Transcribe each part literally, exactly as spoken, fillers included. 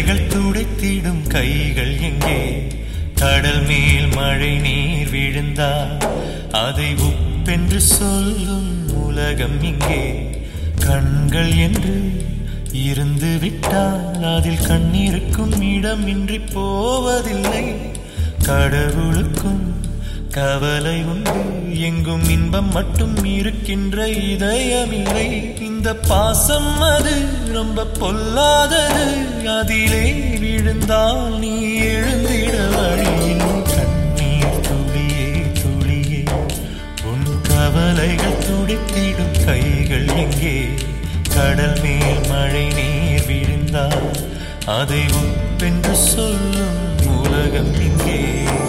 கவலைகள் துடைத்திடும் கைகள் எங்கே? கடல் மேல் மழை நீர் விழுந்தால் அதை உப்பென்று சொல்லும் உலகம் இங்கே. கண்கள் என்று இருந்து விட்டால் அதில் கண்ணீருக்கும் இடமின்றி போவதில்லை. கடவுளுக்கும் கவலை உண்டு, எங்கும் இன்பம் மட்டும் இருக்கின்ற இதயமில்லை. இந்த பாசம் அது ரொம்ப பொல்லாதது, அதிலே விழுந்தால் நீ எழுந்திட வழியில். கண்ணீர் துளியே துளியே உன் கவலைகள் துடைத்திடும் கைகள் எங்கே? கடல் மேல் மழை நீர் விழுந்தால் அதை உப்பென்று சொல்லும் உலகம் இங்கே.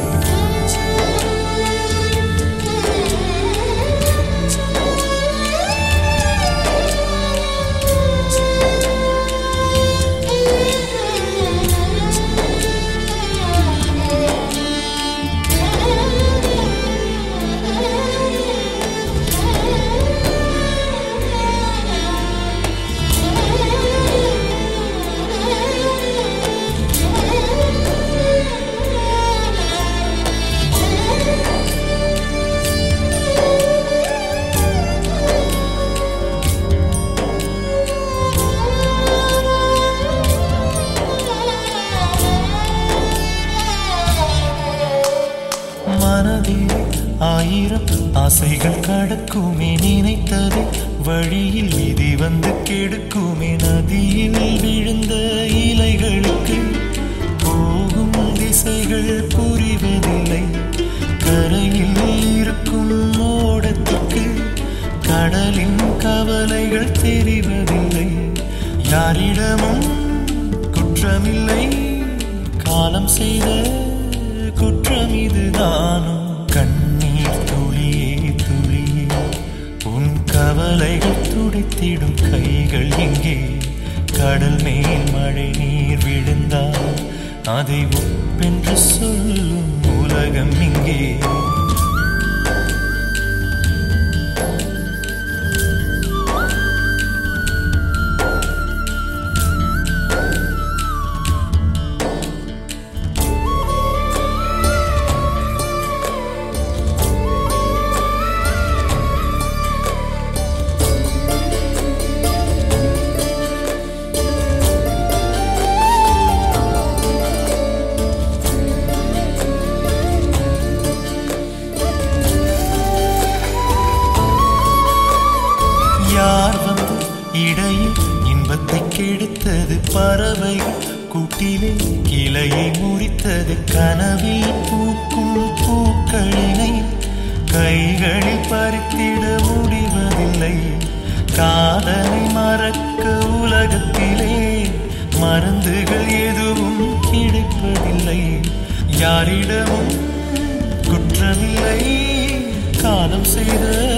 ஆயிரம் ஆசைகள் கடக்குமே, நினைத்தது வழியில் விதி வந்து கெடுக்குமே. நதியில் விழுந்த இலைகளுக்கு போகும் திசைகள் புரிவதில்லை. கரையில் இருக்கும் ஓடத்துக்கு கடலின் கவலைகள் தெரிவதில்லை. யாரிடமும் குற்றமில்லை, காலம் செய்த குற்றம் இதுதானோ? கண்ணீர் துளியே துளியே உன் கவலைகள் துடைத்திடும் கைகள் எங்கே? கடல் மேல் மழை நீர் விழுந்தால் அதை உப்பென்று சொல்லும் உலகம் இங்கே. யார் வந்து இடையில் இன்பத்தை கெடுத்தது? பறவைகள் கூட்டிலே கிளையை முறித்தது. கனவில் பூக்கும் பூக்களினை கைகளில் பறித்திட முடிவதில்லை. காதலை மறக்க உலகத்திலே மருந்துகள் எதுவும் கிடைப்பதில்லை. யாரிடமும் குற்றமில்லை, காலம் செய்த